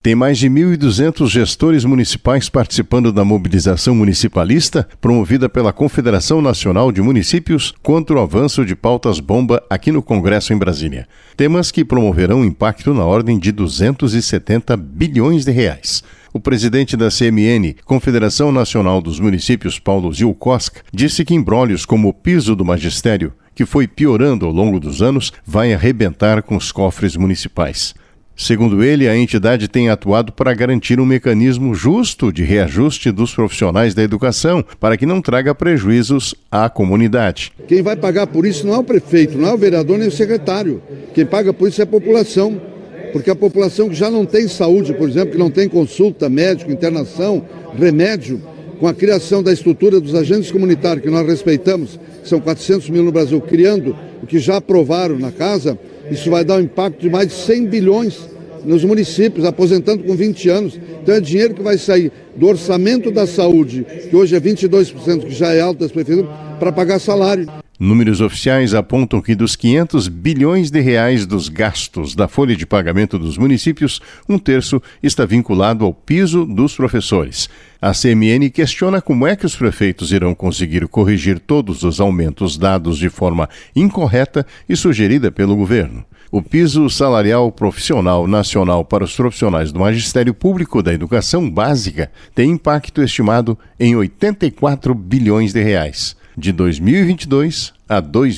Tem mais de 1.200 gestores municipais participando da mobilização municipalista promovida pela Confederação Nacional de Municípios contra o avanço de pautas-bomba aqui no Congresso em Brasília. Temas que promoverão impacto na ordem de 270 bilhões de reais. O presidente da CMN, Confederação Nacional dos Municípios, Paulo Zilkowska, disse que imbróglios como o piso do magistério, que foi piorando ao longo dos anos, vai arrebentar com os cofres municipais. Segundo ele, a entidade tem atuado para garantir um mecanismo justo de reajuste dos profissionais da educação, para que não traga prejuízos à comunidade. Quem vai pagar por isso não é o prefeito, não é o vereador nem o secretário. Quem paga por isso é a população, porque a população que já não tem saúde, por exemplo, que não tem consulta, médico, internação, remédio, com a criação da estrutura dos agentes comunitários, que nós respeitamos, são 400 mil no Brasil, criando o que já aprovaram na casa, isso vai dar um impacto de mais de 100 bilhões nos municípios, aposentando com 20 anos. Então é dinheiro que vai sair do orçamento da saúde, que hoje é 22%, que já é alto das prefeituras, para pagar salário. Números oficiais apontam que dos 500 bilhões de reais dos gastos da folha de pagamento dos municípios, 1/3 está vinculado ao piso dos professores. A CMN questiona como é que os prefeitos irão conseguir corrigir todos os aumentos dados de forma incorreta e sugerida pelo governo. O piso salarial profissional nacional para os profissionais do Magistério Público da Educação Básica tem impacto estimado em 84 bilhões de reais, de 2022 a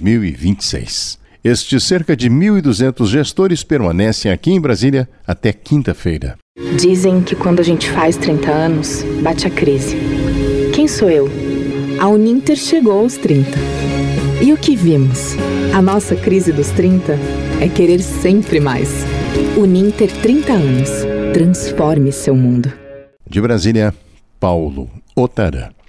2026. Estes cerca de 1.200 gestores permanecem aqui em Brasília até quinta-feira. Dizem que quando a gente faz 30 anos, bate a crise. Quem sou eu? A Uninter chegou aos 30. E o que vimos? A nossa crise dos 30 é querer sempre mais. Uninter 30 anos. Transforme seu mundo. De Brasília, Paulo Otarã.